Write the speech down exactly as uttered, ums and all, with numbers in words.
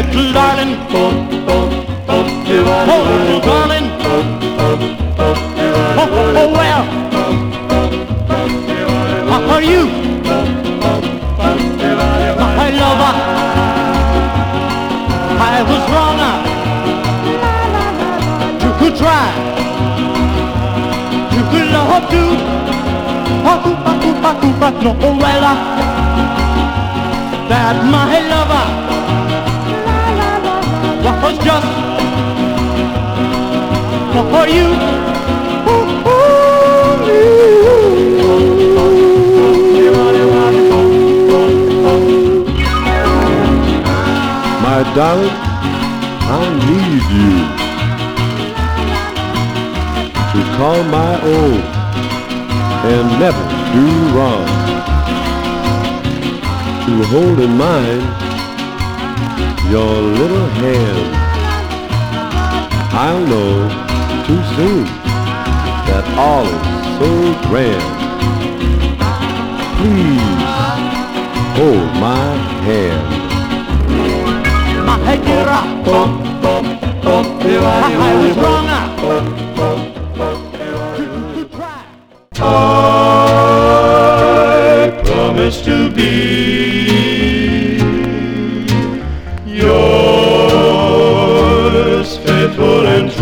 little darling, oh, little darling, oh, oh, well, are you my lover? I was wrong, you could try, you could love too, but no, well, that my lover was just for you. My darling, I need you to call my own and never do wrong, to hold in mind your little hand. I'll know too soon that all is so grand. Please hold my hand. My dear, I was wrong. I promise to be yours, faithful and true.